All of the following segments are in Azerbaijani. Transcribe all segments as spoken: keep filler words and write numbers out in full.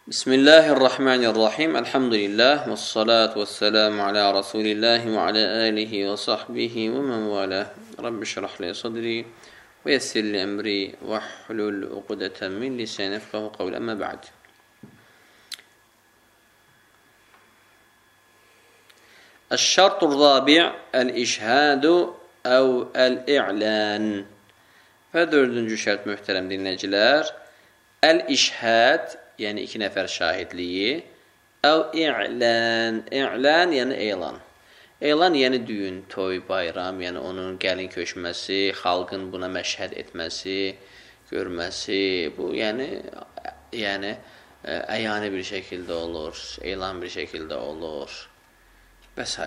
Bismillahirrahmanirrahim. Elhamdülillah. Və salatu və selamu alə Rasulillahi və alə alihi və sahbihi və mən vələ. Rabbi şərah li sadri və yessir li əmri və hlul uqdətən min lisani yefqahu qavli. Əmmə ba'd. Əş-şərtu r-rabi' el-işhadu əv el-i'lan. Və dördüncü şərt möhtərəm dinləyicilər, el-işhad, yəni iki nəfər şahidliyi, əv i'lan, i'lan yəni elan. Elan yəni düyün, toy, bayram, yəni onun gəlin köçməsi, xalqın buna məşhəd etməsi, görməsi, bu yəni, yəni əyani bir şəkildə olur, elan bir şəkildə olur və s.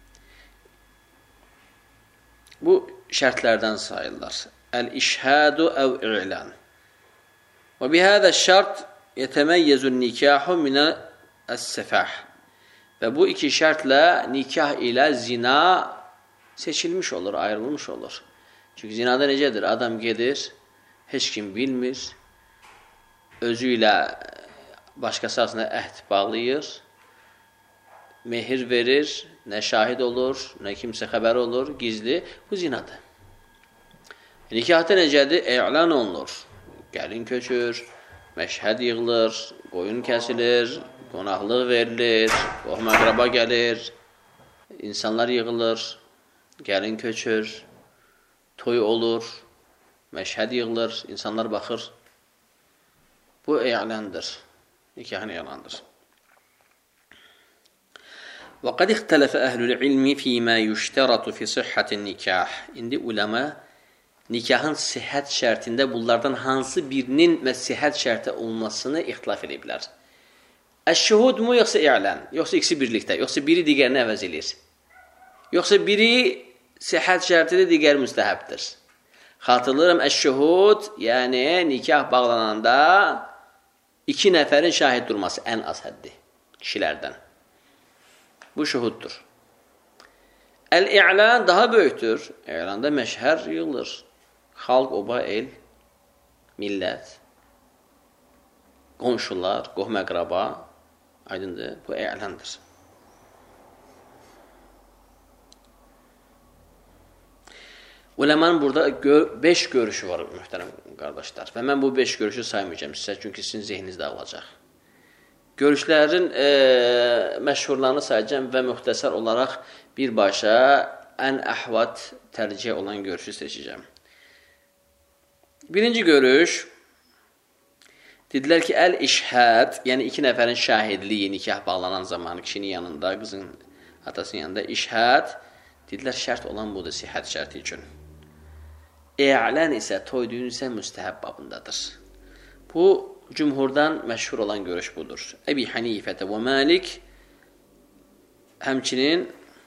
Bu şərtlərdən sayılır. El-işhadu əv i'lan. Və bihədə şərt yetəməyyəzun nikahu minəs-səfah. Və bu iki şərtlə nikah ilə zina seçilmiş olur, ayrılmış olur. Çünki zinada necədir? Adam gedir, heç kim bilmir, özü ilə başqası arasında əhd bağlayır, mehir verir, nə şahid olur, nə kimsə xəbər olur, gizli, bu zinadır. Nikahda necədir? E'lan olunur, gəlin köçür, məşhəd yığılır, qoyun kəsilir, qonaqlıq verilir, qohum-əqraba gəlir, insanlar yığılır, gəlin köçür, toy olur, məşhəd yığılır, insanlar baxır. Bu e'landır, nikahın e'landır. Və qəd ixtələfə əhlül ilmi fīmə yüştəratu fi sihhatin nikah. İndi uləmə nikahın sihhət şərtində bunlardan hansı birinin sihhət şərti olmasını ixtilaf ediblər. Əş-şuhud mu, yoxsa i'lan? Yoxsa ikisi birlikdə? Yoxsa biri digərini əvəz edir? Yoxsa biri sihhət şərtidir, digər müstəhəbdir? Xatırlayıram, əş-şuhud, yəni nikah bağlananda iki nəfərin şahid durması ən az həddi kişilərdən. Bu şuhuddur. Əl-i'lan daha böyükdür. İ'landa məşhər yığılır. Xalq, oba, el, millət, qonşular, qohum-əqraba, aydındır, bu e'landır. Uləmanın burada gör, beş görüşü var, mühtərəm qardaşlar. Və mən bu beş görüşü saymayacağım sizə, çünki sizin zehniniz dağılacaq. Görüşlərin e, məşhurlarını sayacağım və müxtəsər olaraq birbaşa ən əhvat tərcih olan görüşü seçəcəm. Birinci görüş, dedilər ki, əl-işhad, yəni iki nəfərin şahidliyi, nikah bağlanan zaman kişinin yanında, qızın atasının yanında işhad, dedilər şərt olan budur, sihhət şərti üçün. E'lan isə, toy düyün isə müstəhəb babındadır. Bu, cümhurdan məşhur olan görüş budur. Əbi Hanifətə və Malik, həmçinin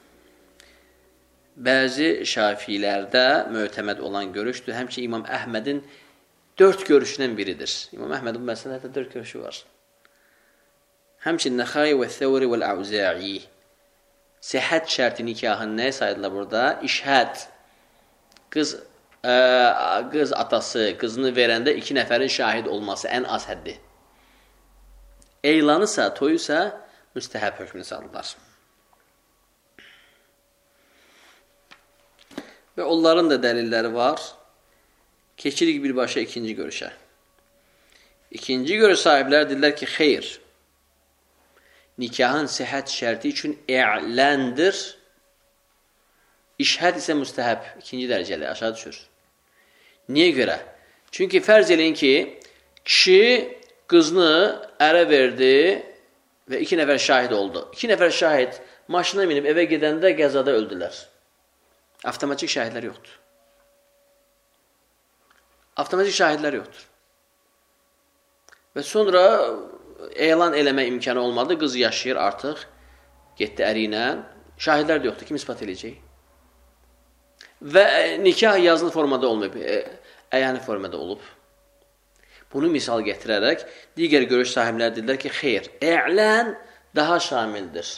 bəzi şafilərdə mötəməd olan görüşdür. Həmçinin İmam Əhmədin dörd görüşündən biridir. İmam Əhmədin bu məsələdə dörd görüşü var. Həmçinin Nəxai və Thəvri və Əvzə'i. Səhət şərti nikahın nəyə sayılır burada? İşhəd. Qız, ə, qız atası qızını verəndə iki nəfərin şahid olması ən az həddi. Eylanısa, toyusa müstəhəb hökmünü salırlar. Və onların da dəlilləri var. Keçirik birbaşa ikinci görüşə. İkinci görüş sahibləri deyirlər ki, xeyr, nikahın sihhət şərti üçün e'ləndir, işhəd isə müstəhəb, ikinci dərəcəli, aşağı düşür. Niyə görə? Çünki fərz eləyin ki, kişi qızını ərə verdi və iki nəfər şahid oldu. İki nəfər şahid maşına minib evə gedəndə qəzada öldülər. Avtomatik şahidlər yoxdur. Avtomatik şahidlər yoxdur. Və sonra elan eləmə imkanı olmadı. Qız yaşayır artıq. Getdi əri ilə. Şahidlər də yoxdur. Kim ispat edəcək? Və nikah yazılı formada olmayıb. Əyani formada olub. Bunu misal gətirərək digər görüş sahibləri dedilər ki, xeyr, e'lan daha şamildir.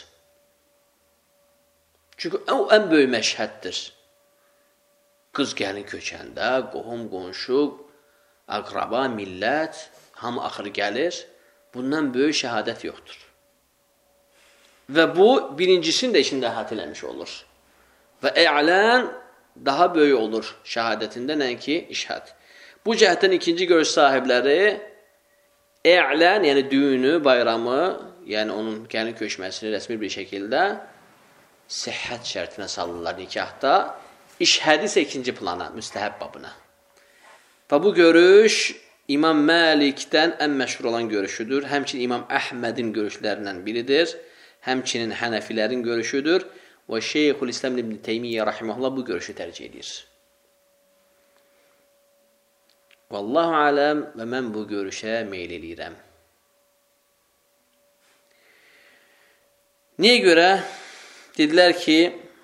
Çünki o ən böyük məşhəddir. Qız gəlin köçəndə, qohum, qonşu, əqraba, millət, hamı axır gəlir. Bundan böyük şəhadət yoxdur. Və bu, birincisini də içində əhatə eləmiş olur. Və ə'lən daha böyük olur şəhadətində, nəinki işhad. Bu cəhətdən ikinci görüş sahibləri ə'lən, yəni düyünü, bayramı, yəni onun gəlin köçməsini rəsmi bir şəkildə səhhət şərtinə salırlar nikahda. İşhədi isə ikinci plana, müstəhəb babına. Və bu görüş İmam Məlikdən ən məşhur olan görüşüdür. Həmçinin İmam Əhmədin görüşlərindən biridir. Həmçinin Hənəfilərin görüşüdür. Və Şeyxülislam İbn Teymiyyə rahimehullah bu görüşü tərcih edir. Vallahu aləm və mən bu görüşə meyl eləyirəm. Niyə görə? Dedilər ki,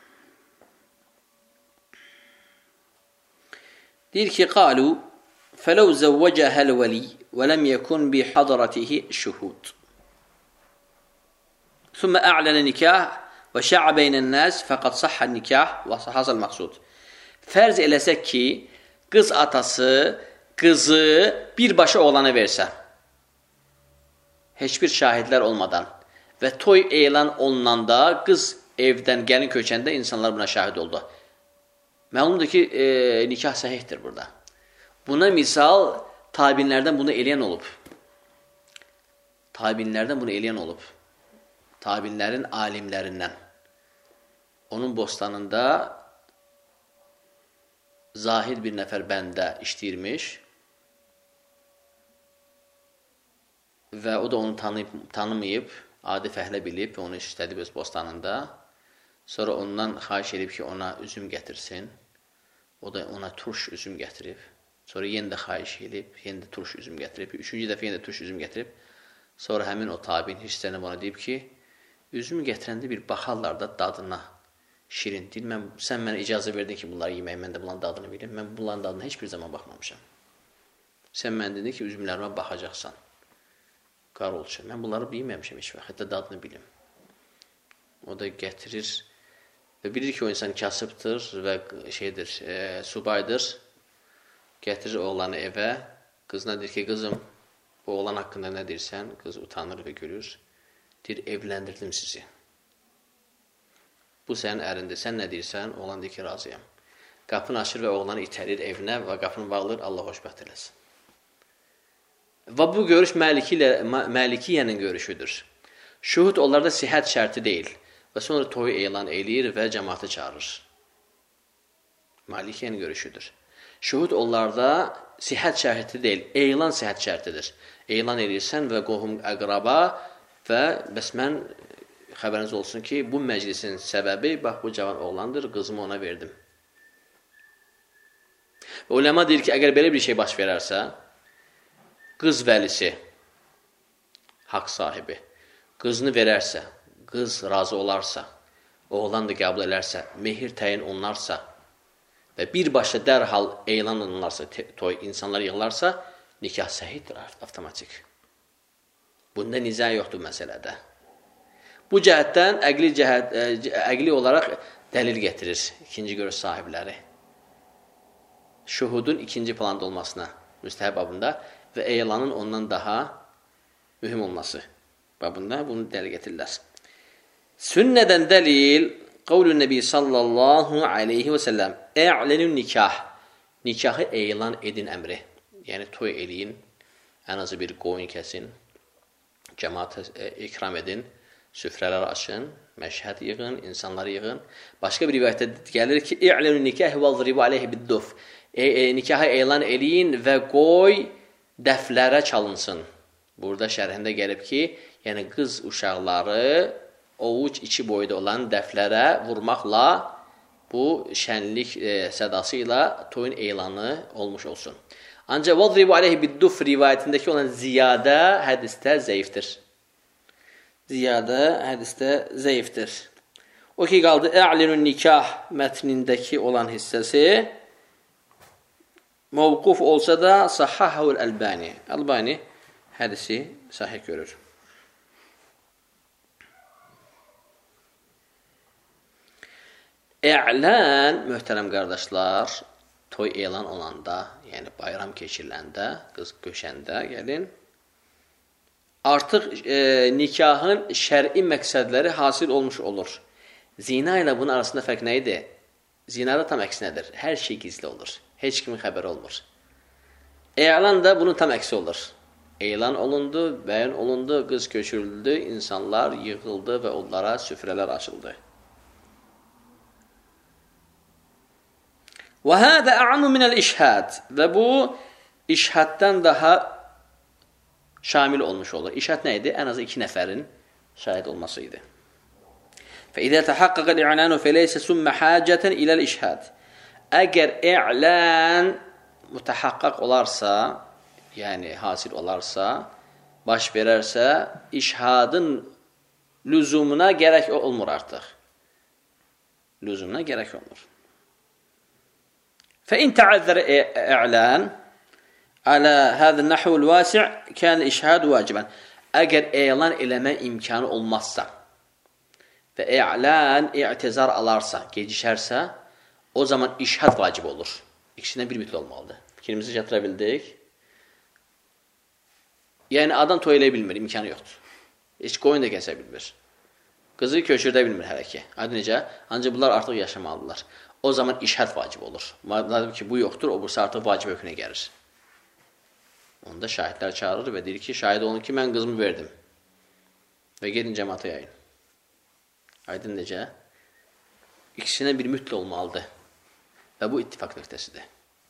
deyir ki, qalu فَلَوْ زَوَّجَهَا الْوَلِيِّ وَلَمْ يَكُنْ بِحَضْرَتِهِ شُهُودٌ ثُمَّ أَعْلَنَ نِكَاحَ وَشَعَّ بَيْنَ النَّاسِ فَقَدْ صَحَّ النِّكَاحُ وَصَحَّ الْمَقْصُودُ. Fərz eləsək ki, qız atası qızı birbaşa oğlana versə, heç bir şahidlər olmadan və toy elan olunanda qız evdən gəlin köçəndə insanlar buna şahid oldu. Məlumdur ki, e, nikah səhihdir burada. Buna misal tabinlərdən bunu eləyən olub. Tabinlərdən bunu eləyən olub. Tabinlərin alimlərindən. Onun bostanında zahid bir nəfər bəndə işləyirmiş və o da onu tanıyıb, tanımayıb, adi fəhlə bilib və onu işlədib öz bostanında. Sonra ondan xahiş edib ki, ona üzüm gətirsin. O da ona turş üzüm gətirib. Sonra yenə də xahiş edib, yenə də turş üzüm gətirib. Üçüncü dəfə yenə də turş üzüm gətirib. Sonra həmin o tabin hissələnib ona deyib ki, üzümü gətirəndə bir baxarlar da dadına şirin deyil. Mən, sən mənə icazə verdin ki, bunları yemək, mən də bunların dadını bilim. Mən bunların dadına heç bir zaman baxmamışam. Sən mən dedin ki, üzümlərimə baxacaqsan. Qar olacaq. Mən bunları bilməmişəm heç vaxt, hətta dadını bilim. O da gətirir və bilir ki, o insan kasıbdır və şeydir, e, subaydır. Gətirir oğlanı evə, qızına deyir ki, qızım, bu oğlan haqqında nə deyirsən? Qız utanır və gülür. Deyir, evləndirdim sizi. Bu sənin ərindir, sən nə deyirsən? Oğlan deyir ki, razıyam. Qapını açır və oğlanı itəlir evinə və qapını bağlayır, Allah xoşbəxt eləsin. Və bu görüş Məlikiyyənin görüşüdür. Şuhud onlarda sihət şərti deyil və sonra toyu elan eləyir və cəmaatı çağırır. Məlikiyyənin görüşüdür. Şuhud onlarda sihət şərti deyil, elan sihət şərtidir. Elan edirsən və qohum əqraba və bəs mən xəbəriniz olsun ki, bu məclisin səbəbi, bax, bu cavan oğlandır, qızımı ona verdim. Və uləma deyir ki, əgər belə bir şey baş verərsə, qız vəlisi, haqq sahibi, qızını verərsə, qız razı olarsa, oğlan da qəbul edərsə, mehir təyin olunarsa, və birbaşa dərhal elan olunarsa, toy insanlar yığılarsa, nikah səhiddir avtomatik. Bunda nizə yoxdur məsələdə. Bu cəhətdən əqli, cəhət, əqli olaraq dəlil gətirir ikinci görüş sahibləri. Şuhudun ikinci planda olmasına, müstəhəb babında və elanın ondan daha mühüm olması babında bunu dəlil gətirirlər. Sünnədən dəlil Qavlun Nəbi sallallahu aleyhi və səlləm Ə'lənün nikah Nikahı elan edin əmri. Yəni, toy eləyin, ən azı bir qoyun kəsin, cəmaata ikram edin, süfrələr açın, məşhəd yığın, insanları yığın. Başqa bir rivayətdə gəlir ki, Ə'lənün nikah vəzribu aleyhi bidduf e, e, Nikahı elan eləyin və qoy dəflərə çalınsın. Burada şərhində gəlib ki, yəni qız uşaqları ovuc içi boyda olan dəflərə vurmaqla bu şənlik e, sədası ilə toyun elanı olmuş olsun. Ancaq vəzribu aleyhi bidduf rivayətindəki olan ziyadə hədistə zəifdir. Ziyadə hədistə zəifdir. O ki, qaldı Ə'lənün nikah mətnindəki olan hissəsi mövquf olsa da Sahhahul Əlbani. Əlbani hədisi sahih görür. Ə'lən, möhtərəm qardaşlar, toy elan olanda, yəni bayram keçiriləndə, qız köşəndə gəlin, artıq e, nikahın şər'i məqsədləri hasil olmuş olur. Zina ilə bunun arasında fərq nə idi? Zinada tam əksinədir. Hər şey gizli olur. Heç kimin xəbəri olmur. Elan da bunun tam əksi olur. Elan olundu, bəyan olundu, qız köçürüldü, insanlar yığıldı və onlara süfrələr açıldı. Və hədə ə'amu minəl işhad. Və bu, işhaddan daha şamil olmuş olur. İşhad nə idi? Ən azı iki nəfərin şahid olması idi. فَإِذَا تَحَقَّقَ الْإِعْلَانُ فَلَيْسَ سُمَّ حَاجَةً إِلَى الْإِشْهَادِ. Əgər i'lan mütəhaqqaq olarsa, yəni hasil olarsa, baş verərsə, işhadın lüzumuna gərək olmur artıq. Lüzumuna gərək olmur. فَإِنْ تَعَذَّرَ إِعْلَانِ عَلَى هَذَا النَّحْوِ الْوَاسِعِ كَانَ الْإِشْهَادُ وَاجِبًا. Əgər elan eləmə imkanı olmazsa və e'lan, i'tizar alarsa, gecişərsə, o zaman işhad vacib olur. İkisindən bir mütləq olmalıdır. Fikrimizi gətirə bildik. Yəni, adam toy eləyə bilmir, imkanı yoxdur. Heç qoyun da kəsə bilmir. Qızı köçürdə bilmir hələ ki. Adı necə? Ancaq bunlar artıq yaşamalıdırlar. O zaman işhad vacib olur. Madəm ki, bu yoxdur, o bursa artıq vacib hökmünə gəlir. Onda şahidlər çağırır və deyir ki, şahid olun ki, mən qızımı verdim. Və gedin cəmaata yayın. Aydın necə? İkisinə bir mütlə olmalıdır. Və bu ittifaq nöqtəsidir.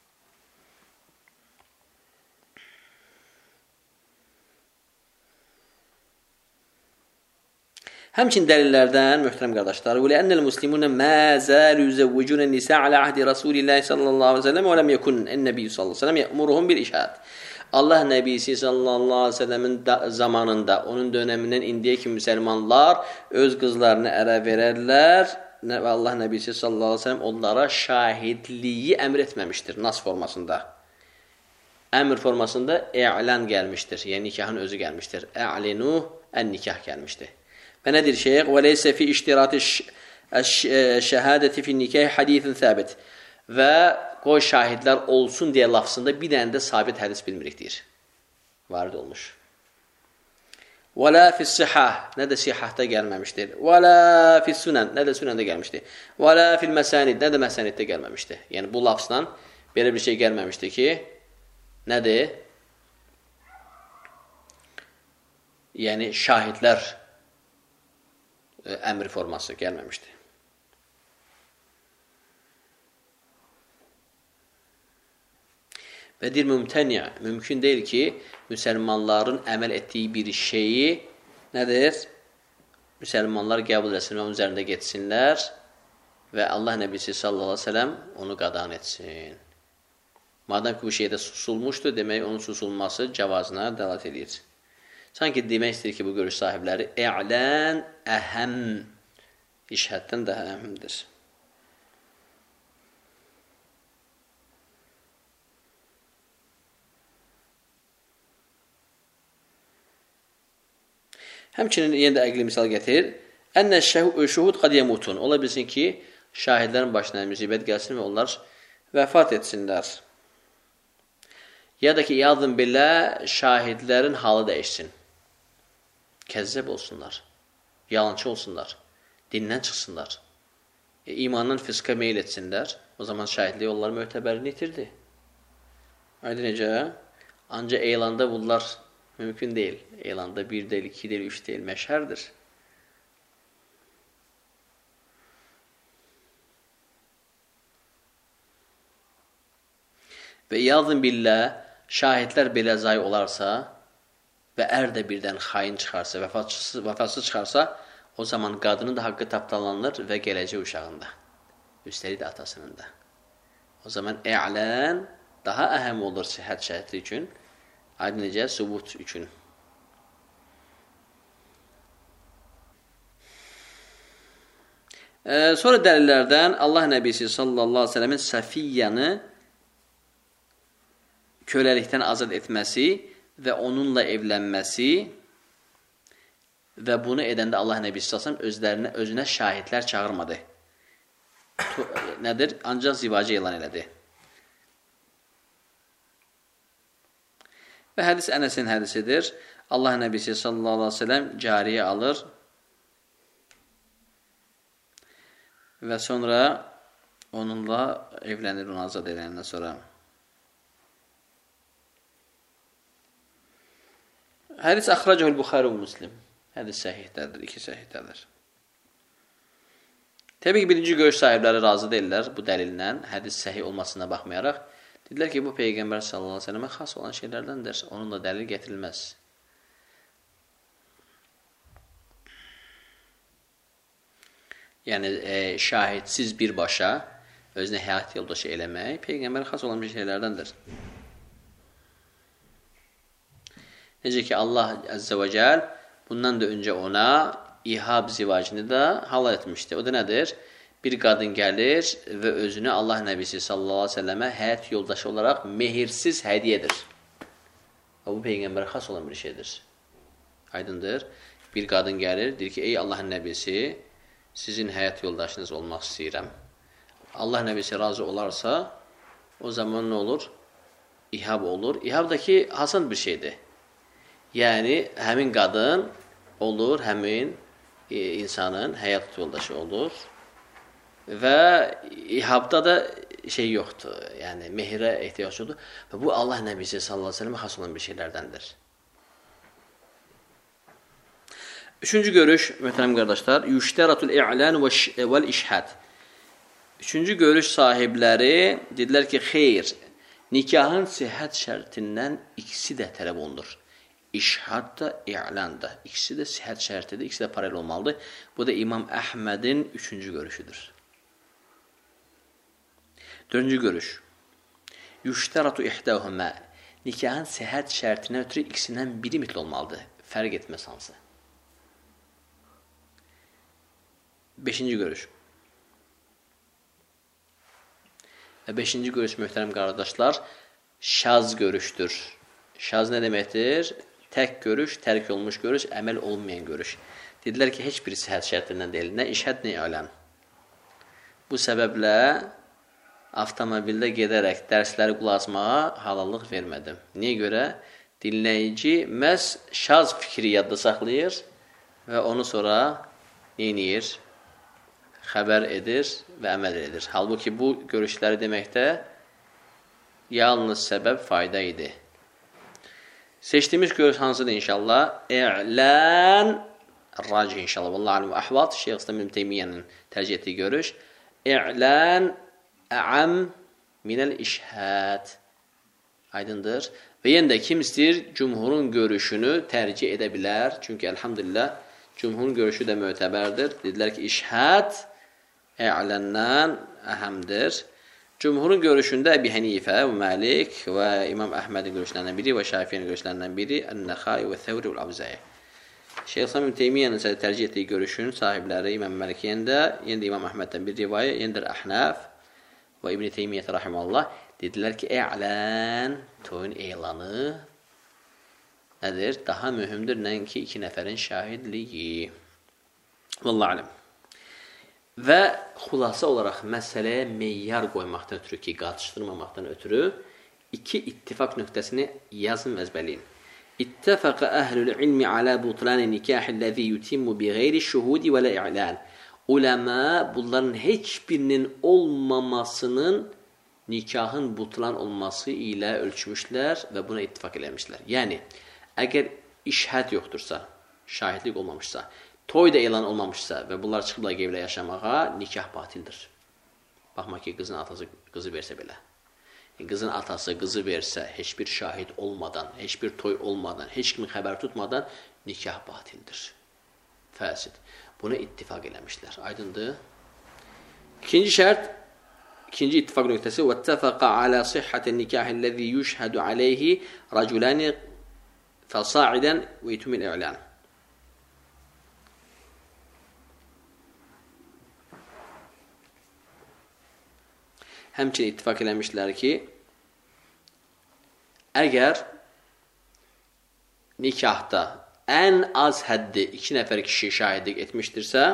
Həmçin dəlillərdən, möhtərəm qardaşlar, وَلَأَنَّ الْمُسْلِمُونَ مَا زَالُوا يُزَوِّجُونَ النِّسَاءَ عَلَى عَهْدِ رَسُولِ اللّٰهِ sallallahu aleyhi ve sellem وَلَمْ يَكُنْ النَّبِيُّ sallallahu aleyhi ve sellem يَأْمُرُهُمْ بِالْإِشْهَادِ. Allah Nəbisi sallallahu aleyhi ve sellemin zamanında, onun dönəmindən indiyə kimi müsəlmanlar öz qızlarını ərə verərlər və Allah Nəbisi sallallahu aleyhi ve sellem onlara şahidliyi əmr etməmişdir nas formasında. Əmr formasında e'lan gəlmişdir, yəni nikahın özü gəlmişdir. Ə'linu ən-nikah gəlmişdir. Və nədir şeyh? Və leysə fi iştirati şəhadəti fi nikah hadisin səbit. Və qoy şahidlər olsun deyə lafzında bir dənə də sabit hədis bilmirik deyir. Varid olmuş. Və la fis-sihah, nə də sihahda gəlməmişdir. Və la fis-sunan, nə də sunanda gəlmişdir. Və la fil-məsanid, nə də məsaniddə gəlməmişdir. Yəni bu lafzla belə bir şey gəlməmişdir ki, nədir? Yəni şahidlər əmr forması gəlməmişdir. Və deyir, mümtəniyə, mümkün deyil ki, müsəlmanların əməl etdiyi bir şeyi nədir? Müsəlmanlar qəbul etsin və onun üzərində getsinlər və Allah Nəbisi sallallahu aleyhi ve sellem onu qadan etsin. Madəm ki, bu şeydə susulmuşdur, demək onun susulması cavazına dəlalət edir. Sanki demək istəyir ki, bu görüş sahibləri e'lan əhəm işhəddən daha əhəmdir. Həmçinin yenə də əqli misal gətirir. Ənə şuhud qad yemutun. Ola bilsin ki, şahidlərin başına müsibət gəlsin və onlar vəfat etsinlər. Ya da ki, yazın belə şahidlərin halı dəyişsin. Kəzzəb olsunlar, yalancı olsunlar, dindən çıxsınlar, e, imandan fiska meyil etsinlər, o zaman şahidliyi onlar möhtəbərini itirdi. Aydın necə? Ancaq elanda bunlar mümkün deyil. Elanda bir deyil, iki deyil, üç deyil, məşhərdir. Və yazın billah, şahidlər belə zay olarsa, və ər də birdən xain çıxarsa, vəfatsız çıxarsa, o zaman qadının da haqqı tapdalanır və gələcək uşağında. Üstəlik də atasının da. O zaman e'lan daha əhəm olur sihət şəhəti üçün, aydın necə, subut üçün. Ee, sonra dəlillərdən Allah Nəbisi sallallahu aleyhi ve sellemin Safiyyanı köləlikdən azad etməsi və onunla evlənməsi və bunu edəndə Allah Nəbisi sallallahu aleyhi ve sellem özlərinə, özünə şahidlər çağırmadı. Nədir? Ancaq zivacı elan elədi. Və hədis Ənəsin hədisidir. Allah Nəbisi sallallahu aleyhi ve sellem cariyə alır və sonra onunla evlənir, onu azad edəndən sonra. Hədis əxracəhul Buxari və Müslim. Hədis səhihdədir, iki səhihdədir. Təbii ki, birinci görüş sahibləri razı deyirlər bu dəlillə, hədis səhih olmasına baxmayaraq. Dedilər ki, bu Peyğəmbər sallallahu aleyhi ve sellemə xas olan şeylərdəndir. Onunla dəlil gətirilməz. Yəni, e, şahidsiz birbaşa özünə həyat yoldaşı eləmək Peyğəmbər xas olan bir şeylərdəndir. Necə ki, Allah Əzzə və Cəl bundan da öncə ona İhab zivacını da halal etmişdi. O da nədir? Bir qadın gəlir və özünü Allah Nəbisi sallallahu aleyhi ve sellemə həyat yoldaşı olaraq mehirsiz hədiyyə edir. Bu Peyğəmbərə xas olan bir şeydir. Aydındır. Bir qadın gəlir, deyir ki, ey Allahın Nəbisi, sizin həyat yoldaşınız olmaq istəyirəm. Allah Nəbisi razı olarsa, o zaman nə olur? İhab olur. İhab da ki, hasan bir şeydir. Yəni, həmin qadın olur, həmin e, insanın həyat yoldaşı olur və ihabda da şey yoxdur, yəni mehirə ehtiyac yoxdur və bu Allah Nəbisi sallallahu aleyhi ve sellemə xas olan bir şeylərdəndir. Üçüncü görüş, möhtərəm qardaşlar, yüştəratul i'lan vəl işhad. Üçüncü görüş sahibləri dedilər ki, xeyr, nikahın sihhət şərtindən ikisi də tələb olunur. İşhad da, i'lan da. İkisi də sihhət şərtidir, ikisi də paralel olmalıdır. Bu da İmam Əhmədin üçüncü görüşüdür. Dördüncü görüş. Yüştəratu ihdəhumə. Nikahın sihhət şərtinə ötürü ikisindən biri mitl olmalıdır. Fərq etməz hansı. Beşinci görüş. Və beşinci görüş, möhtərəm qardaşlar, şaz görüşdür. Şaz nə deməkdir? Tək görüş, tərk olmuş görüş, əməl olmayan görüş. Dedilər ki, heç biri sihhət şərtindən deyil. Nə işhəd, nə i'lan. Bu səbəblə avtomobildə gedərək dərsləri qulaqasmağa halallıq vermədim. Niyə görə? Dinləyici məhz şaz fikri yadda saxlayır və onu sonra neyiniyir? Xəbər edir və əməl edir. Halbuki bu görüşləri deməkdə yalnız səbəb fayda idi. Seçdiyimiz görüş hansıdır inşallah? İ'lan racih inşallah. Vallahi alim və əhvat. Şeyh İslam İbn Teymiyyənin tərcih etdiyi görüş. İ'lan a'am minəl işhad. Aydındır. Və yenə də kim istəyir cümhurun görüşünü tərcih edə bilər. Çünki elhamdülillah cümhurun görüşü də mötəbərdir. Dedilər ki, işhad i'landan əhəmdir. Cümhurun görüşündə Əbi Hənifə və Məlik və İmam Əhmədin görüşlərindən biri və Şafiyyənin görüşlərindən biri Ən-Nəxai və Thəvri və Əbzəyə. Şeyh İslam İbn Teymiyyənin tərcih etdiyi görüşün sahibləri İmam Məlik yenə də, yenə də İmam Əhməddən bir rivayə, yenə də Əhnəf və İbn Teymiyyət rahimallah dedilər ki, i'lan, toyun elanı nədir? Daha mühümdür nəinki iki nəfərin şahidliyi. Vallahi alim. Və xulasa olaraq məsələyə meyyar qoymaqdan ötürü ki, qatışdırmamaqdan ötürü iki ittifak nöqtəsini yazın və əzbərləyin. İttəfəqə əhlül ilmi alə butlanı nikahilləzi yutimmu bi qeyri şuhudi və lə i'lan. Uləmə bunların heç birinin olmamasının nikahın butlan olması ilə ölçmüşlər və buna ittifak eləmişlər. Yəni, əgər işhəd yoxdursa, şahidlik olmamışsa, toy da elan olmamışsa və bunlar çıxıblar qeyvlə yaşamağa, nikah batildir. Baxma ki, qızın atası qızı versə belə. Qızın atası qızı versə, heç bir şahid olmadan, heç bir toy olmadan, heç kimin xəbər tutmadan nikah batildir. Fəsid. Buna ittifak eləmişlər. Aydındır. İkinci şərt, ikinci ittifak nöqtəsi وَاتَّفَقَ عَلَى صِحَّةِ النِّكَاحِ الَّذِي يُشْهَدُ عَلَيْهِ رَجُلَانِ فَصَاعِدًا وَيْتُمِ الْإِعْلَانِ. Həmçinin ittifak eləmişlər ki, əgər nikahda ən az həddi iki nəfər kişi şahidlik etmişdirsə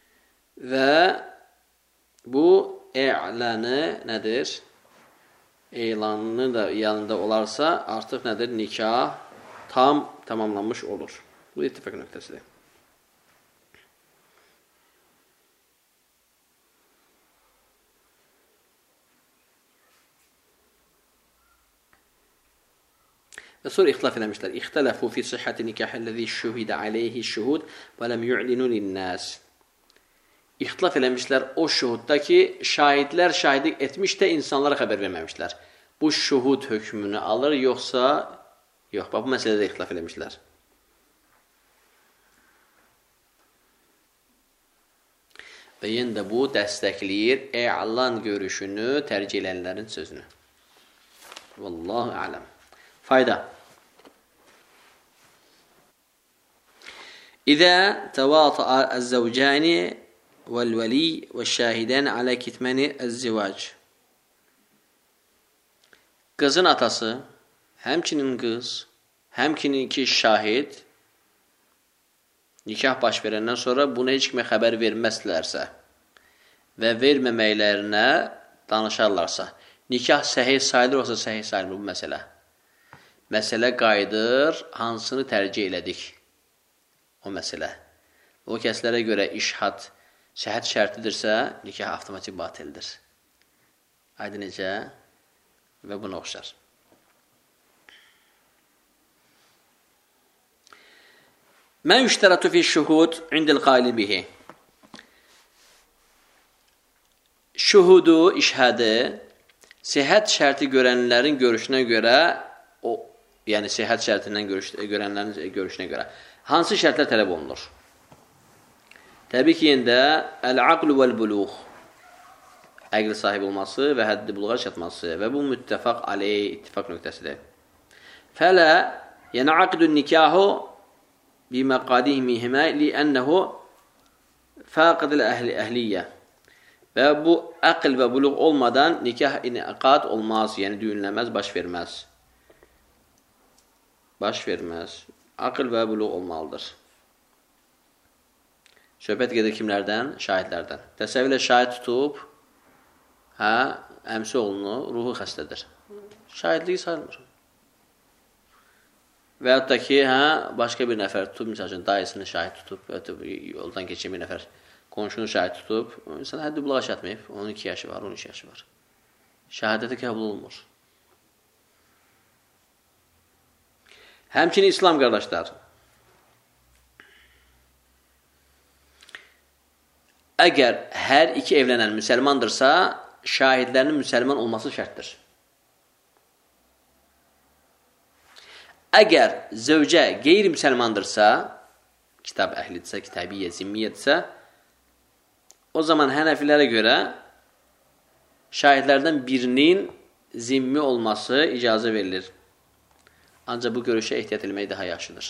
və bu e'lanı nədir? elanını da yanında olarsa artıq nədir? Nikah tam tamamlanmış olur. Bu ittifak nöqtəsidir. Və sonra ixtilaf eləmişlər. İxtələfu fi sihhəti nikahəl-ləzi şuhidə aleyhi şuhud və ləm yu'linu lin-nas. İxtilaf eləmişlər o şuhudda ki, şahidlər şahidlik etmiş də insanlara xəbər verməmişlər. Bu şuhud hökmünü alır, yoxsa yox. Bax, bu məsələdə ixtilaf eləmişlər. Və yenə də bu dəstəkləyir e'lan görüşünü tərcih edənlərin sözünü. Vallahu a'lam. Fayda. İzə təvata'a əz-zəvcəni vəl-vəli və şahidən alə kitməni əz-zivac. Qızın atası, həmçinin qız, həmçinin ki şahid nikah baş verəndən sonra buna heç kimə xəbər verməzlərsə və verməməklərinə danışarlarsa, nikah səhih sayılır, olsa səhih sayılır bu məsələ. Məsələ qayıdır, hansını tərcih elədik? O məsələ. O kəslərə görə işhad səhət şərtidirsə, nikah avtomatik batildir. Aydı necə? Və buna oxşar. Mən yüştəratu fi şuhud indil qalibihi. Şuhudu, işhadı, səhət şərti görənlərin görüşünə görə, o, yəni səhət şərtindən görüş, görənlərin görüşünə görə, hansı şərtlər tələb olunur? Təbii ki, yəndə əl-aqlu vəl-buluğ, əql sahibi olması və həddi buluğa çatması və bu müttəfaq aleyh ittifaq nöqtəsidir. Fələ yənəqidun nikahu biməqadihimihimə liənnəhu fəqidil əhliyyə. Və bu əql və buluğ olmadan nikah inəqad olmaz, yəni düyünləməz, baş verməz. Baş verməz. Aql və buluğ olmalıdır. Söhbət gedir kimlərdən? Şahidlərdən. Təsəvvürlə şahid tutub, hə, əmsi oğlunu, ruhu xəstədir. Şahidliyi sayılmır. Və hətta da ki, hə, başqa bir nəfər tutub, misal üçün, dayısını şahid tutub, ötüb, yoldan keçən bir nəfər qonşunu şahid tutub, insan həddi buluğa çatmayıb, on iki yaşı var, on üç yaşı var. Şəhadəti qəbul olunmur. Həmçinin İslam qardaşlar, əgər hər iki evlənən müsəlmandırsa, şahidlərinin müsəlman olması şərtdir. Əgər zövcə qeyri-müsəlmandırsa, kitab əhlidirsə, kitabiyyə, zimmiyyədirsə, o zaman hənəfilərə görə şahidlərdən birinin zimmi olması icazə verilir. Ancaq bu görüşə ehtiyat etmək daha yaxşıdır.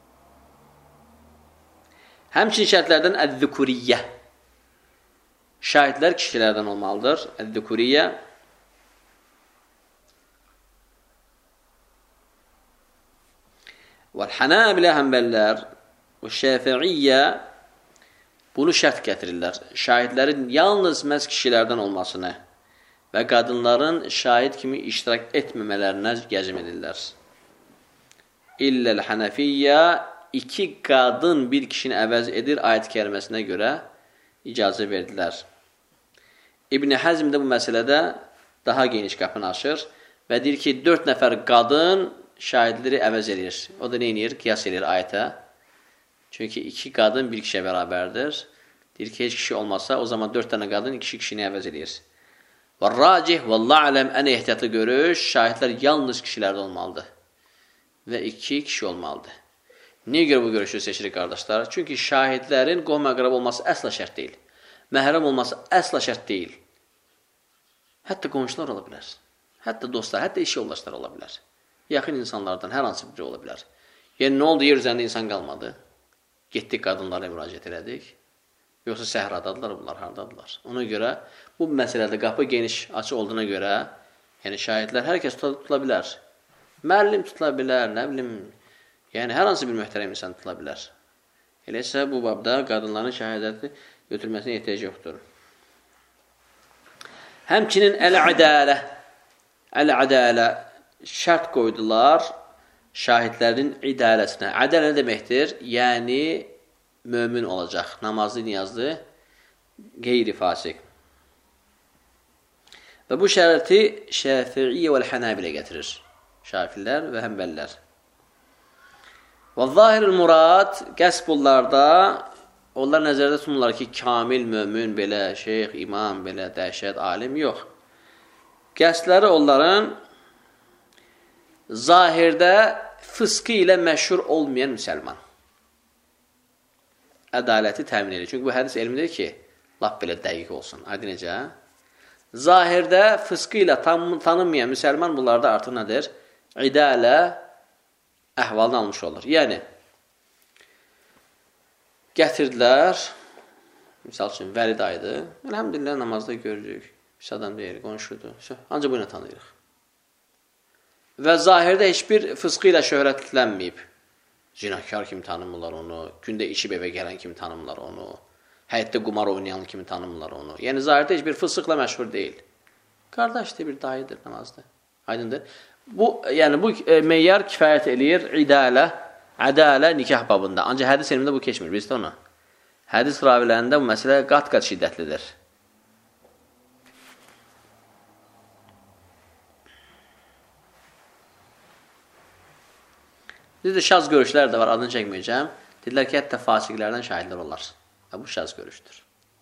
Həmçinin şərtlərdən əz-zukuriyyə. Şahidlər kişilərdən olmalıdır. Əz-zukuriyyə. Vəl-hənəbilə həmbəllər və şəfiiyyə bunu şərt gətirirlər. Şahidlərin yalnız məhz kişilərdən olmasını və qadınların şahid kimi iştirak etməmələrinə gəzim edirlər. İlləl-hənəfiyyə iki qadın bir kişini əvəz edir ayət kəriməsinə görə icazə verdilər. İbn Həzm də bu məsələdə daha geniş qapını açır və deyir ki, dörd nəfər qadın şahidləri əvəz edir. O da nə edir? Qiyas edir ayətə. Çünki iki qadın bir kişiyə bərabərdir. Deyir ki, heç kişi olmasa, o zaman dörd dənə qadın iki kişini əvəz edir. Və racih, vəllah ələm, ən ehtiyatlı görüş, şahidlər yalnız kişilərdə olmalıdır. Və iki kişi olmalıdır. Niyə görə bu görüşü seçirik, qardaşlar? Çünki şahidlərin qohum-əqrab olması əsla şərt deyil. Məhrəm olması əsla şərt deyil. Hətta qonşular ola bilər. Hətta dostlar, hətta iş yoldaşlar ola bilər. Yaxın insanlardan hər hansı biri ola bilər. Yəni, nə oldu? Yer üzərində insan qalmadı. Getdik, qadınlara müraciət elədik. Yoxsa səhradadılar, bunlar hardadılar. Ona görə, bu məsələdə qapı geniş, açıq olduğuna görə, yəni şahidlər hər kəs tutula bilər. Müəllim tutula bilər, nə bilim, yəni hər hansı bir möhtərəm insan tutula bilər. Elə isə bu babda qadınların şəhadəti götürməsine ehtiyac yoxdur. Həmçinin əl-ədalə, Əl-ədələ şərt qoydular şahidlərin idaləsinə. Ədələ nə deməkdir? Yəni, mömin olacaq. Namazlı, niyazlı, qeyri fasik. Və bu şərti Şəfi'iyyə və Hənəbilə gətirir. Şafilər və Həmbəllər. Və zahirul murad, qəsb bunlarda, onlar nəzərdə tuturlar ki, kamil, mömin, belə, şeyx, imam, belə, dəhşət, alim, yox. Qəsbləri onların zahirdə fıskı ilə məşhur olmayan müsəlman. Ədaləti təmin edir. Çünki bu hədis elmidir ki, laf belə dəqiq olsun. Aydın necə? Zahirdə fıskı ilə tanınmayan müsəlman bunlarda artıq nədir? İdalə əhvalını almış olur. Yəni, gətirdilər, misal üçün, Vəli dayıdır. Elhamdülillah, namazda görürük. Pis adam deyil, qonşudur. Ancaq bu ilə tanıyırıq. Və zahirdə heç bir fıskı ilə şöhrətlənməyib. Zinakar kimi tanımırlar onu, gündə içib evə gələn kimi tanımırlar onu, həyətdə qumar oynayan kimi tanımırlar onu. Yəni, zahirdə heç bir fısıqla məşhur deyil. Qardaşdır, bir dayıdır namazda. Aydındır. Bu, yəni, bu e, meyyar kifayət eləyir idalə, ədalə nikah babında. Ancaq hədis elmində bu keçmir, bizdə onu. Hədis ravilərində bu məsələ qat-qat şiddətlidir. Bizdə şaz görüşlər də var, adını çəkməyəcəm. Dedilər ki, hətta fasiqlərdən şahidlər olar. Və bu şaz görüşdür.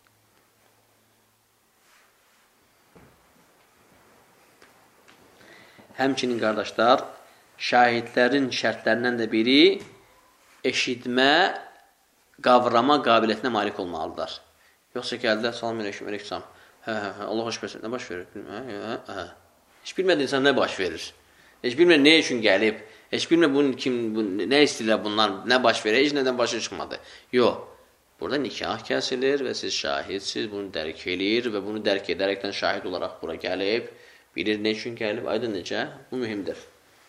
Həmçinin, qardaşlar, şahidlərin şərtlərindən də biri eşitmə, qavrama qabiliyyətinə malik olmalıdırlar. Yoxsa gəldilər, salam əleykum, əleykum, hə, hə, hə, Allah xoş bəsin, nə baş verir? Hə, hə. Heç bilmədi insan nə baş verir. Heç bilmir nə üçün gəlib. Heç bilmir bunun kim, bu, nə istəyirlər bunlar, nə baş verir, heç nədən başı çıxmadı. Yox, burada nikah kəsilir və siz şahidsiniz, bunu dərk eləyir və bunu dərk edərəkdən şahid olaraq bura gəlib, bilir nə üçün gəlib, aydın necə? Bu mühümdür.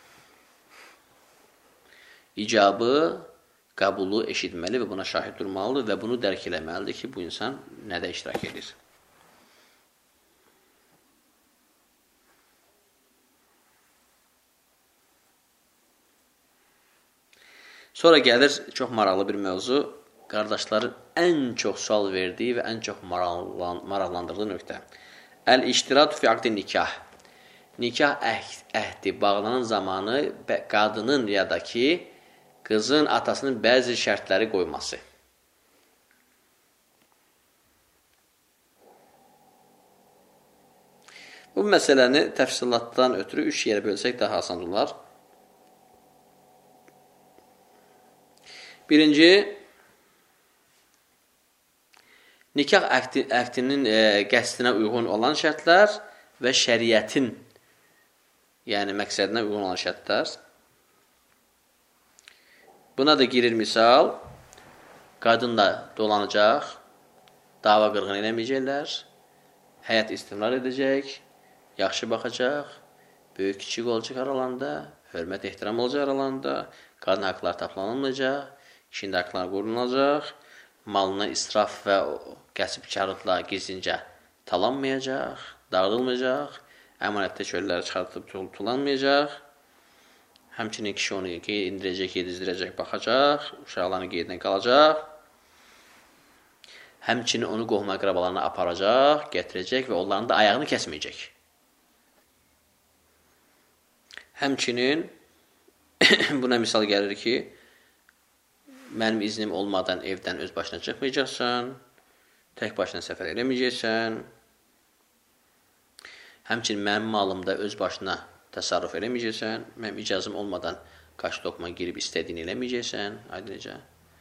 İcabı, qəbulu eşitməli və buna şahid durmalıdır və bunu dərk eləməlidir ki, bu insan nədə iştirak edir. Sonra gəlir çox maraqlı bir mövzu, qardaşların ən çox sual verdiyi və ən çox maraqlandırdığı nöqtə. Əl-iştirat fi aqdi nikah. Nikah əhdi bağlanan zamanı qadının ya da ki, qızın atasının bəzi şərtləri qoyması. Bu məsələni təfsilatdan ötürü üç yerə bölsək daha asan olar. Birinci, nikah əhdinin e, qəsdinə uyğun olan şərtlər və şəriətin, yəni məqsədinə uyğun olan şərtlər. Buna da girir misal, qadınla dolanacaq, dava qırğın eləməyəcəklər, həyat istimrar edəcək, yaxşı baxacaq, böyük kiçik olacaq aralarında, hörmət ehtiram olacaq aralarında, qadın haqları taplanılmayacaq, kişinin haqları qorunacaq, malına israf və kəsib-karıtla gizlincə talanmayacaq, dağıdılmayacaq, əmanətdə çölləri çıxartıb tutulanmayacaq, həmçinin kişi onu indirəcək, yedizdirəcək, baxacaq, uşaqlarını qeydinə qalacaq, həmçinin onu qohum əqrabalarına aparacaq, gətirəcək və onların da ayağını kəsməyəcək. Həmçinin buna misal gəlir ki, mənim iznim olmadan evdən öz başına çıxmayacaqsan, tək başına səfər eləməyəcəksən, həmçinin mənim malımda öz başına təsarruf eləməyəcəksən, mənim icazım olmadan qaş lokma girib istədiyini eləməyəcəksən, aydın necə?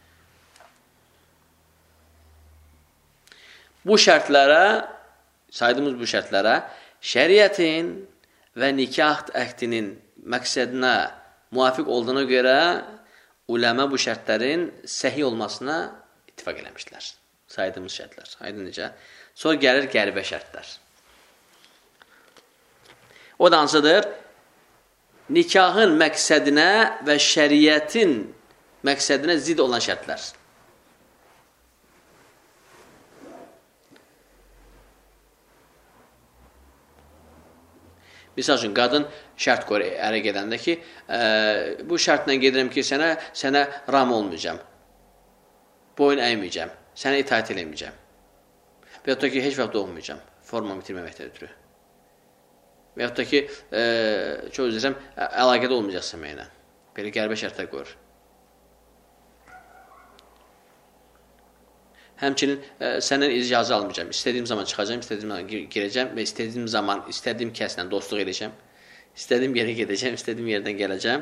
Bu şərtlərə, saydığımız bu şərtlərə, şəriətin və nikah əhdinin məqsədinə müvafiq olduğuna görə uləmə bu şərtlərin səhi olmasına ittifaq eləmişlər. Saydığımız şərtlər. Aydın necə? Sonra gəlir qəribə şərtlər. O da hansıdır? Nikahın məqsədinə və şəriətin məqsədinə zid olan şərtlər. Misal üçün, qadın şərt qoyur ərə gedəndə ki, ə, bu şərtlə gedirəm ki, sənə, sənə ram olmayacam, boyun əyməyəcəm, sənə itaət eləməyəcəm. Və yaxud da ki, heç vaxt doğmayacam, formamı itirməməkdə ötürü. Və yaxud da ki, e, çox üzrəm, əlaqədə olmayacaqsın mənə. Belə qəribə şərtlər qoyur. Həmçinin e, səndən icazə almayacam. İstədiyim zaman çıxacam, istədiyim zaman girəcəm və istədiyim zaman, istədiyim kəslə dostluq edəcəm. İstədiyim yerə gedəcəm, istədiyim yerdən gələcəm.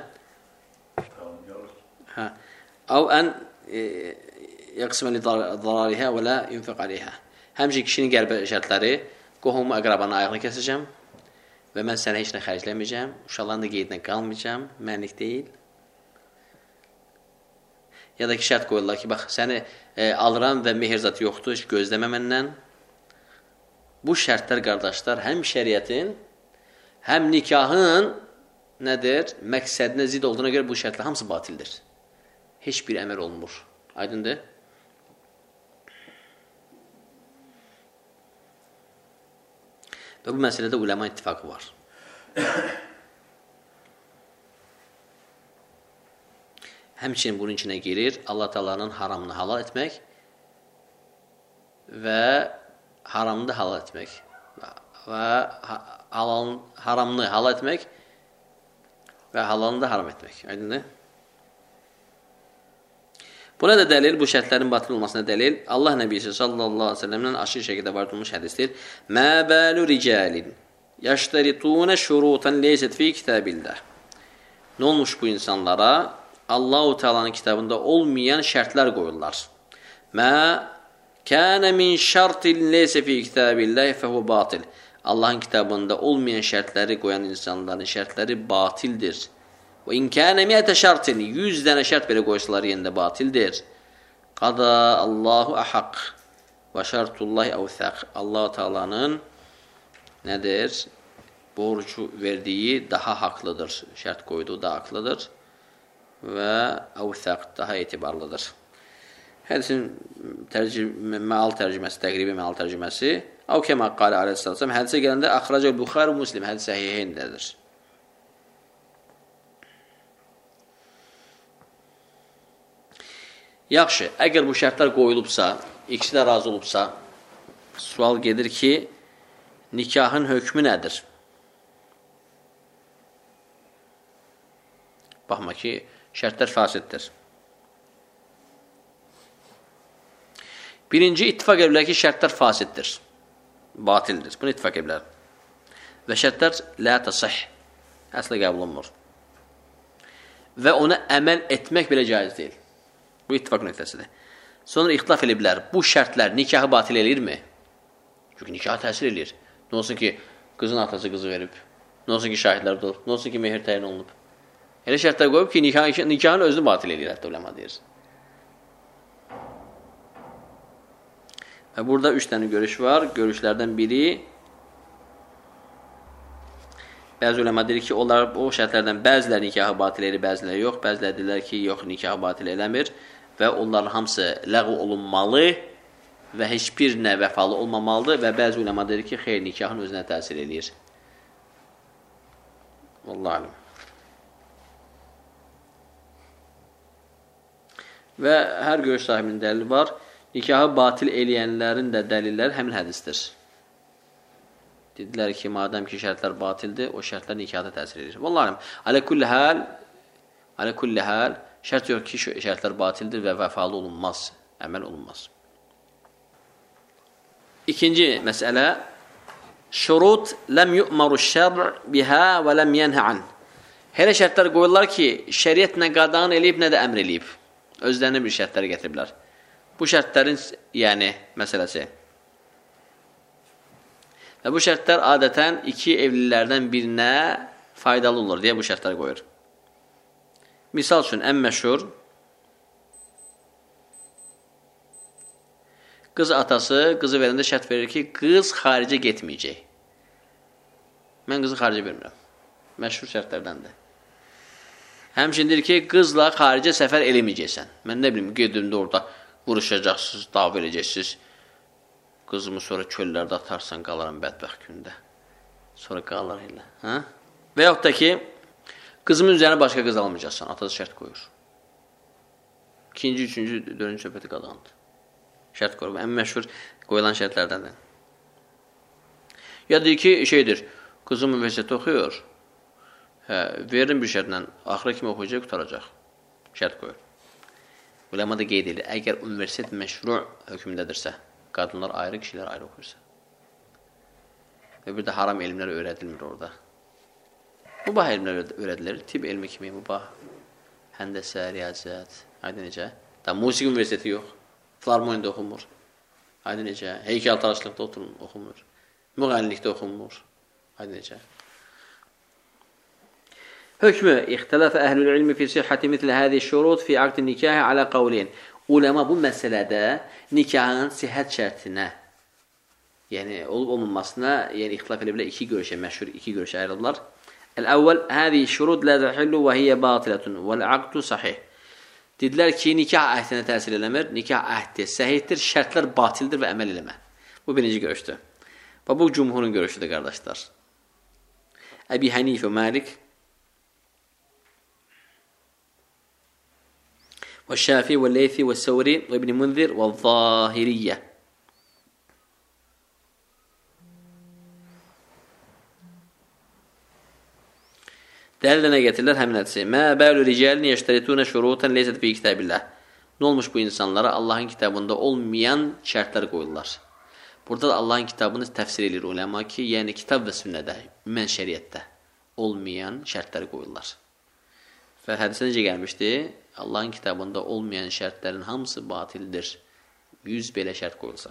Hə. Av ən yəqsimə li zararihə və lə yunfiq aleyhə. Həmçinin kişinin qəribə şərtləri, qohumu əqrabanın ayağını kəsəcəm və mən sənə heç nə xərcləməyəcəm, uşaqların da qeydinə qalmayacam, mənlik deyil. Ya da ki, şərt qoyurlar ki, bax, səni e, alıram və mehir zat yoxdur, heç gözləmə məndən. Bu şərtlər, qardaşlar, həm şəriətin, həm nikahın nədir? Məqsədinə zid olduğuna görə bu şərtlər hamısı batildir. Heç bir əməl olunmur. Aydındır? Və bu məsələdə uləma ittifaqı var. Həmçinin bunun içinə girir Allah Taala'nın haramını halal etmək və haramını halal etmək və halalın, haramını halal etmək və halalını da haram etmək. Aydındır? Buna da dəlil, bu şərtlərin batil olmasına dəlil, Allah Nəbisi sallallahu aleyhi ve sellem'dən aşırı şəkildə vardılmış hədisdir. Mə bəlu ricalin yaştarituna şurutan leyset fi kitabillah. Nə olmuş bu insanlara? Allah-u Teala'nın kitabında olmayan şərtlər qoyurlar. Mə kənə min şərtin leysə fi kitabillahi fəhu batil. Allahın kitabında olmayan şərtləri qoyan insanların şərtləri batildir. Və in kənə miyyətə şərtin, yüz dənə şərt belə qoysalar yenə də batildir. Qada Allahu əhaq və şərtullahi əvthəq. Allah-u Teala'nın nədir? Borcu verdiyi daha haqlıdır. Şərt qoyduğu daha haqlıdır. Və əvthəq daha etibarlıdır. Hədisin tərcümə, məal tərcüməsi, təqribi məal tərcüməsi Əv kəmə qalə aleyhissalam hədisə gələndə əxracə Buxari Muslim hədis səhihindədir. Yaxşı, əgər bu şərtlər qoyulubsa, ikisi də razı olubsa, sual gedir ki, nikahın hökmü nədir? Baxma ki, şərtlər fasiddir. Birinci, ittifak edirlər ki, şərtlər fasiddir, batildir. Bunu ittifak edirlər. Və şərtlər lə təsih, əslə qəbul olunmur. Və ona əməl etmək belə caiz deyil. Bu ittifak nöqtəsidir. Sonra ixtilaf ediblər. Bu şərtlər nikahı batil eləyirmi? Çünki nikahı təsir eləyir. Nə olsun ki, qızın atası qızı verib. Nə olsun ki, şahidlər olur. Nə olsun ki, mehir təyin olunub. Elə şərtlər qoyub ki, nikah, nikahın özünü batil eləyir, hətta uləma deyir. Və burada üç dənə görüş var. Görüşlərdən biri bəzi uləma deyir ki, onlar o şərtlərdən bəziləri nikahı batil eləyir, bəziləri yox. Bəziləri deyirlər ki, yox, nikahı batil eləmir və onların hamısı ləğv olunmalı və heç bir nə vəfalı olmamalıdır və bəzi uləma deyir ki, xeyr, nikahın özünə təsir eləyir. Vallahi alim. Və hər görüş sahibinin dəlili var. Nikahı batil eləyənlərin də dəlilləri həmin hədisdir. Dedilər ki, madəm ki, şərtlər batildir, o şərtlər nikahda təsir edir. Vallahi alim. Alə kulli həl, alə kulli həl, şərt yox ki, şərtlər batildir və vəfalı olunmaz, əməl olunmaz. İkinci məsələ, şurut ləm yu'maru şər bihə və ləm yənhə an. Hələ şərtlər qoyurlar ki, şəriət nə qadağan eləyib, nə də əmr eləyib. Özlərinə bir şərtləri gətiriblər. Bu şərtlərin, yəni, məsələsi. Və bu şərtlər adətən iki evlilərdən birinə faydalı olur deyə bu şərtlər qoyur. Misal üçün, ən məşhur, qız atası qızı verəndə şərt verir ki, qız xaricə getməyəcək. Mən qızı xaricə vermirəm. Məşhur şərtlərdəndir. Həmçinin deyir ki, qızla xaricə səfər eləməyəcəksən. Mən nə bilim, gedimdə orada vuruşacaqsınız, dava verəcəksiniz. Qızımı sonra çöllərdə atarsan, qalaram bədbəxt gündə. Sonra qalır elə. Hə? Və yaxud da ki, qızımın üzərinə başqa qız almayacaqsan. Atası şərt qoyur. İkinci, üçüncü, dördüncü söhbəti qazandı. Şərt qoyur. Ən məşhur qoyulan şərtlərdəndir. Ya deyir ki, şeydir, qızım universitetdə oxuyur. Hə, veririm bir şərtlə, axıra kimi oxuyacaq, qutaracaq. Şərt qoyur. Uləma da qeyd edir, əgər universitet məşru hökmdədirsə, qadınlar ayrı, kişilər ayrı oxuyursa. Və bir də haram elmlər öyrədilmir orada. Mubah elmlər öyrədilir. Tib elmi kimi mubah. Həndəsə, riyaziyyat. Ayda necə? Da, musiqi universiteti yox. Filarmoniyada oxunmur. Ayda necə? Heykəltaraşlıqda oxunmur. Müğənnilikdə oxunmur. Ayda necə? Hökmü, ixtilafə əhlül ilmi fi sihhəti mitlə həzi şurut fi aqd nikahı alə qavlin. Uləma bu məsələdə nikahın sihhət şərtinə, yəni olub-olmamasına, yəni ixtilaf elə bilə iki görüşə, məşhur iki görüşə ayrılırlar. Əl-əvvəl, həzi şurut lə zəhillu və hiyyə batilətun vəl-aqdu sahih. Dedilər ki, nikah əhdinə təsir eləmir, nikah əhdi səhihdir, şərtlər batildir və əməl eləmə. Bu birinci görüşdür. Və bu cümhurun görüşüdür, qardaşlar. Əbi Hənifə Məlik və Şafi və Leythi və Səvri və İbn Munzir və Zahiriyyə. Dəlildə nə gətirirlər? Həmin hədisi. Mə bəlu ricalin yeştərituna şurutan leysət fi kitabillah. Nə olmuş bu insanlara? Allahın kitabında olmayan şərtlər qoyurlar. Burada da Allahın kitabını təfsir edir uləma ki, yəni kitab və sünnədə, ümumən şəriətdə olmayan şərtlər qoyurlar. Və hədisə necə gəlmişdi? Allahın kitabında olmayan şərtlərin hamısı batildir. Yüz belə şərt qoyulsa.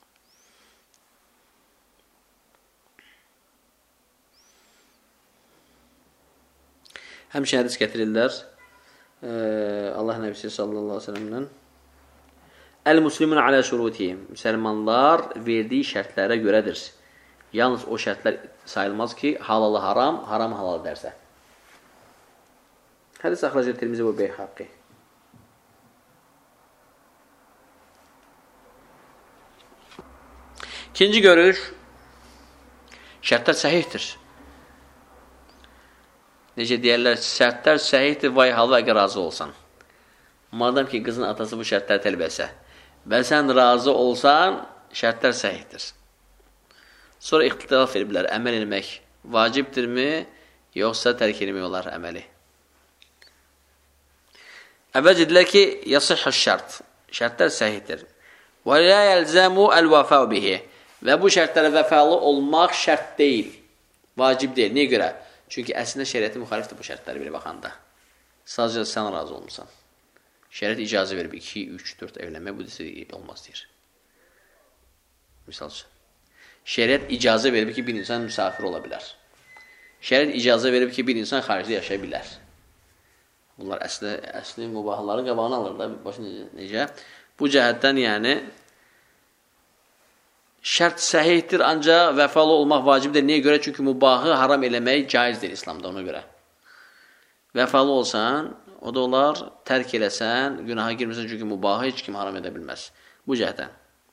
Həmçə hədis gətirirlər Allah nəbisi sallallahu aleyhi ve sellemdən Əl-Müslümun alə şurutihim. Müsəlmanlar verdiyi şərtlərə görədir. Yalnız o şərtlər sayılmaz ki, halalı haram, haram halal dərsə. Hədis əxracı Tirmizi və Beyhaqi. İkinci görüş, şərtlər səhihdir. Necə deyərlər, şərtlər səhihdir, vay halva əgər razı olsan. Madam ki, qızın atası bu şərtləri tələb etsə və sən razı olsan, şərtlər səhihdir. Sonra ixtilaf ediblər, əməl etmək vacibdirmi, yoxsa tərk etmək olar əməli. Əvvəlcə dedilər ki, yasihhə şərt, şərtlər səhihdir. Və lə yəlzəmu əl-vəfəu bihi. Və bu şərtlərə vəfalı olmaq şərt deyil, vacib deyil. Niyə görə? Çünki əslində şəriəti müxalifdir bu şərtləri belə baxanda. Sadəcə sən razı olmuşsan. Şəriət icazə verib iki, üç, dörd evlənmək, bu desə olmaz deyir. Misal üçün. Şəriət icazə verib ki, bir insan müsafir ola bilər. Şəriət icazə verib ki, bir insan xaricdə yaşaya bilər. Bunlar əsli, əsli mübahların qabağını alır da, başa necə? Bu cəhətdən yəni şərt səhihdir, ancaq vəfalı olmaq vacibdir. Niyə görə? Çünki mübahı haram eləmək caizdir İslamda ona görə. Vəfalı olsan, o da olar, tərk eləsən, günaha girməsən, çünki mübahı heç kim haram edə bilməz. Bu cəhətdən.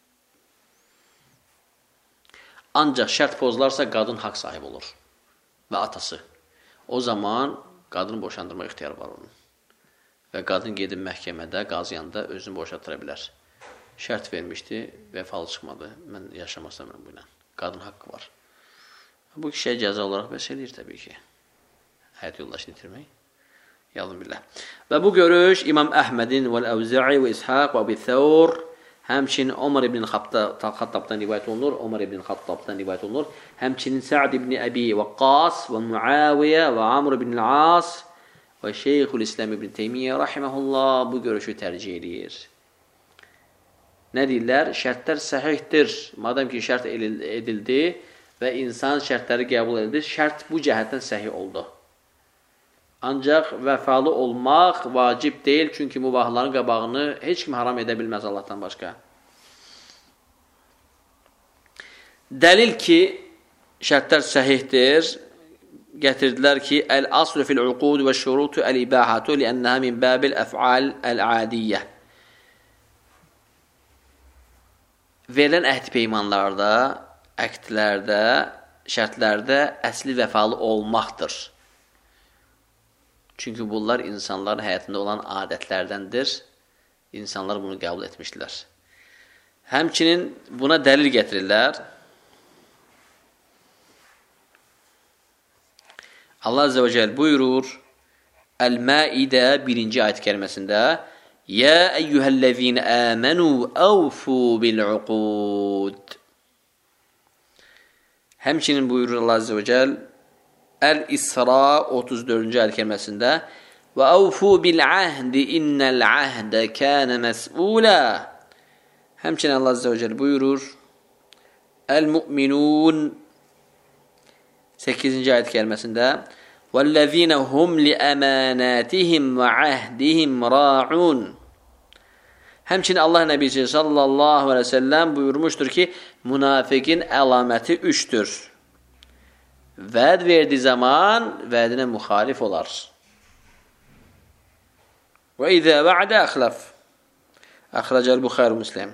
Ancaq şərt pozularsa, qadın haqq sahibi olur və atası. O zaman qadını boşandırma ixtiyarı var onun. Və qadın gedib məhkəmədə, qazı yanında özünü boşaltıra bilər. Şərt vermişdi, vəfalı çıxmadı. Mən yaşamaq istəmirəm bu ilə. Qadın haqqı var. Bu kişiyə cəza olaraq bəs edir təbii ki. Həyat yoldaşını itirmək. Yalın billah. Və bu görüş İmam Əhmədin vəl-Əvzə'i və İshaq və Əbi Thawr, həmçinin Ömər ibn Xattabdan rivayət olunur. Ömər ibn Xattabdan rivayət olunur. Həmçinin Sa'd ibn Əbi Vaqqas və Muaviyə və Amr ibn Al-As və Şeyxülislam ibn Teymiyyə rahiməhullah bu görüşü tərcih edir. Nə deyirlər? Şərtlər səhihdir. Madəm ki, şərt edildi və insan şərtləri qəbul edildi, şərt bu cəhətdən səhih oldu. Ancaq vəfalı olmaq vacib deyil, çünki mübahların qabağını heç kim haram edə bilməz Allahdan başqa. Dəlil ki, şərtlər səhihdir, gətirdilər ki, əl-aslu fil-uqud və şurutu əl-ibahatu li-ənəha min babil əf'al əl-adiyyə. Verilən əhd peymanlarda, əqdlərdə şərtlərdə əsli vəfalı olmaqdır. Çünki bunlar insanların həyatında olan adətlərdəndir. İnsanlar bunu qəbul etmişdilər. Həmçinin buna dəlil gətirirlər. Allah Azze ve Celle buyurur Əl-Maidə birinci ayət kəlməsində Yə eyyuhəl-ləzīn əmənu əvfu bil-uqud. Həmçinin buyurur Allah Azze ve Celle Əl-İsra otuz dördüncü ayət kəlməsində Və əvfu bil-əhdi innəl-əhdə kənə məs'ulə. Həmçinin Allah Azze ve Celle buyurur Əl-Mu'minun səkkizinci ayət kəlməsində وَالَّذِينَ هُمْ لِأَمَانَاتِهِمْ وَعَهْدِهِمْ رَاعُونَ. Həmçinin Allah Nəbisi sallallahu aleyhi ve sellem buyurmuşdur ki, münafiqin əlaməti üçdür. Vəd verdiği zaman vədinə müxalif olar. وَإِذَا وَعَدَ أَخْلَفْ. Əxrəcəl Buxari Müslim.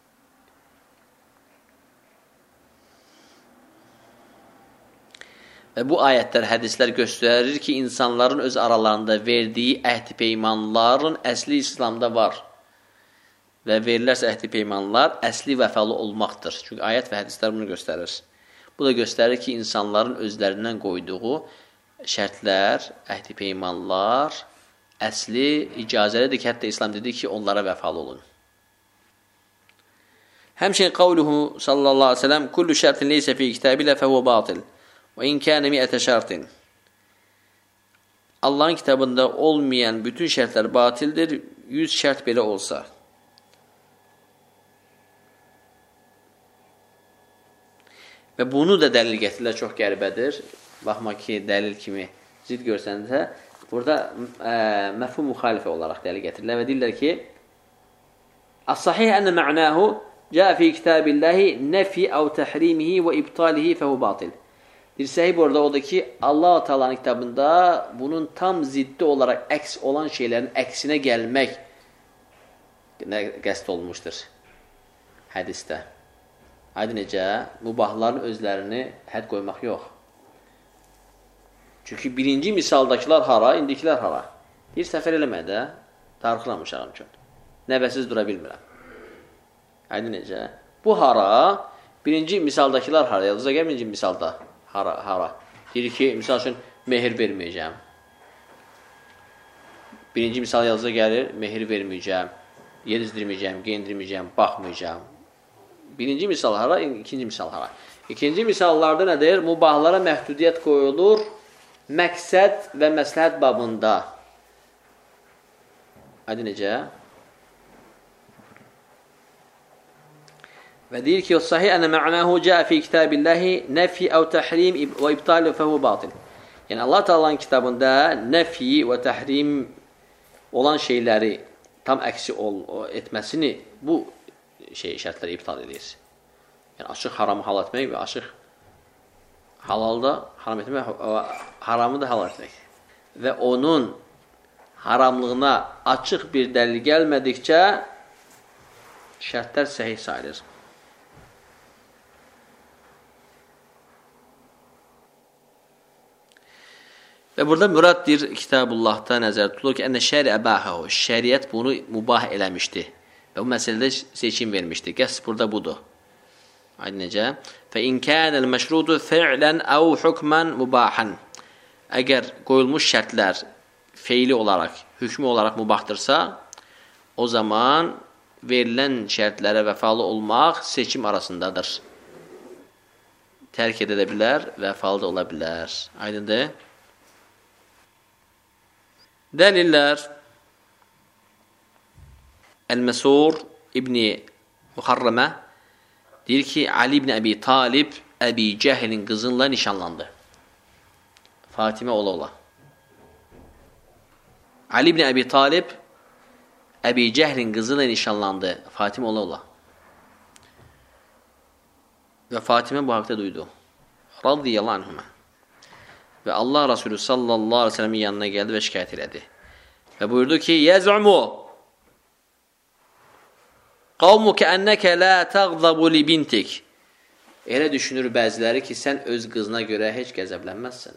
Və bu ayətlər, hədislər göstərir ki, insanların öz aralarında verdiyi əhd-i peymanların əsli İslamda var. Və verilərsə əhd-i peymanlar əsli vəfalı olmaqdır. Çünki ayət və hədislər bunu göstərir. Bu da göstərir ki, insanların özlərindən qoyduğu şərtlər, əhd-i peymanlar əsli icazəlidir ki, hətta İslam dedi ki, onlara vəfalı olun. Həmçinin qavluhu sallallahu aleyhi ve sellem kullu şərtin leysə fi kitabilə fəhuvə batil. Və in kənə mi'ətə şərtin. Allahın kitabında olmayan bütün şərtlər batildir, yüz şərt belə olsa. Və bunu da dəlil gətirirlər, çox qəribədir. Baxma ki, dəlil kimi zid görsəndə, burada ə, məfhum müxalifə olaraq dəlil gətirirlər və deyirlər ki, As-sahih ənə mə'nahu cəə fi kitabillahi nəfi əv təhrimihi və ibtalihi fəhu batil. Bir səhib orada odur ki, Allah Teala'nın kitabında bunun tam ziddi olaraq əks olan şeylərin əksinə gəlmək qəsd olmuşdur hədisdə. Aydın necə? Mübahların özlərini hədd qoymaq yox. Çünki birinci misaldakılar hara, indikilər hara? Bir səfər eləmədə darıxılamışam üçün. Nəvəsiz dura bilmirəm. Aydın necə? Bu hara, birinci misaldakılar hara? Yalnızca gəl birinci misalda. Hara, hara. Deyir ki, misal üçün, mehir verməyəcəm. Birinci misal yazıda gəlir, mehir verməyəcəm, yedizdirməyəcəm, geyindirməyəcəm, baxmayacam. Birinci misal hara, ikinci misal hara. İkinci misallarda nədir? Mubahlara məhdudiyyət qoyulur, məqsəd və məsləhət babında. Adı necə? Və deyir ki, sahih ənə mə'nahu cəə fi kitabillahi nəfi əv təhrim və ibtali fəhu batil. Yəni, Allah Teala'nın kitabında nəfi və təhrim olan şeyləri tam əksi ol, etməsini bu şey, şərtləri ibtal edir. Yəni, açıq haramı hal etmək və açıq halalda haram etmək, haramı da halal etmək. Və onun haramlığına açıq bir dəlil gəlmədikcə şərtlər səhih sayılır. Və burada müraddir Kitabullahda nəzər tutulur ki, ənə şəri əbəhəhu, şəriət bunu mübah eləmişdi və bu məsələdə seçim vermişdi. Qəsd burada budur. Aydın necə? Fə in kənəl məşrudu fi'lən əv hükmən mübahən. Əgər qoyulmuş şərtlər feili olaraq, hükmü olaraq mübahdırsa, o zaman verilən şərtlərə vəfalı olmaq seçim arasındadır. Tərk edə bilər, vəfalı da ola bilər. Aydındır? Dəlillər Əl-Məsur İbni Muharrəmə deyir ki, Ali ibn Əbi Talib Əbi Cəhlin qızınla nişanlandı. Fatimə ola ola. Ali ibn Əbi Talib Əbi Cəhlin qızıyla nişanlandı. Fatimə ola ola. Və Fatimə bu haqda duydu. Radiyallahu anhümə. Və Allah Resulü sallallahu aleyhi ve sellemin yanına gəldi və şikayət elədi. Və buyurdu ki, Yəz'umu qavmuke enneke la təğzabu li bintik. Elə düşünür bəziləri ki, sən öz qızına görə heç qəzəblənməzsən.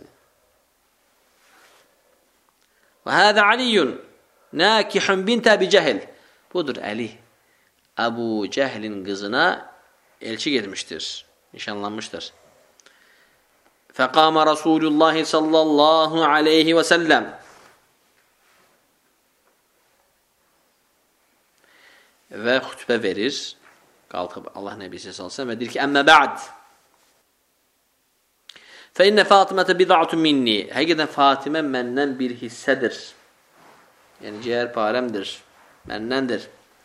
Və hədə Aliyyun nəkihun bint Əbi Cəhil. Budur Əli, Əbu Cəhlin qızına elçi getmişdir, nişanlanmışdır. Fəqama Rasulullah sallallahu aleyhi və səlləm. Və xütbə verir, qalxıb Allah Nəbisi sallallahu aleyhi və səlləm və deyir ki, əmmə bə'd. Fə innə Fatimətə bid'atun minni. Həqiqətən Fatimə məndən bir hissədir. Yəni, cəyər parəmdir, məndəndir.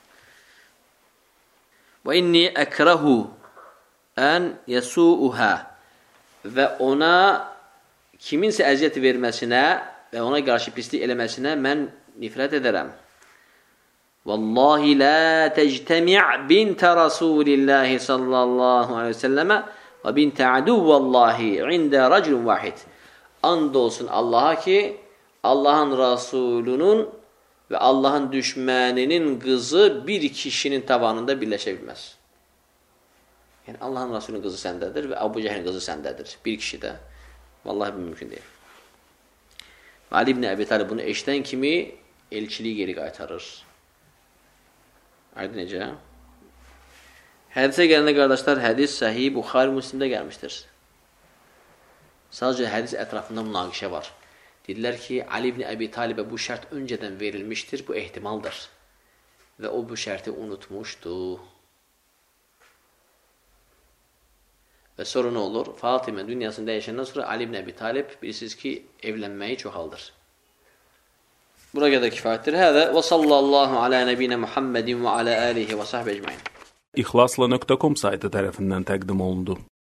Və inni əkrəhu ən yəsu'uhə. Və ona kiminsə əziyyət verməsinə və ona qarşı pislik eləməsinə mən nifrət edərəm. Vallahi la tectemi' bint Rasulillahi sallallahu aleyhi ve selleme və bint aduvallahi ində racülün vahid. And olsun Allaha ki, Allahın Rasulunun və Allahın düşməninin qızı bir kişinin tavanında birləşə bilməz. Yəni, Allahın Rasulunun qızı səndədir və Əbu Cəhlin qızı səndədir. Bir kişidə. Vallahi bu mümkün deyil. Ali ibn Əbi Talib bunu eşdən kimi elçiliyi geri qaytarır. Aydın necə? Hədisə gələndə qardaşlar, hədis səhih Buxari Müslimdə gəlmişdir. Sadəcə hədis ətrafında münaqişə var. Dedilər ki, Ali ibn Əbi Talibə bu şərt öncədən verilmişdir, bu ehtimaldır. Və o bu şərti unutmuşdu. Və sonra nə olur? Fatimə dünyasını dəyişəndən sonra Ali ibn Əbi Talib bilirsiniz ki, evlənməyi çoxaldır. Bura qədər kifayətdir. Hədə və sallallahu alə nəbinə Muhammedin və alə alihi və sahbə ecmain. İxlasla nöqtə com saytı tərəfindən təqdim olundu.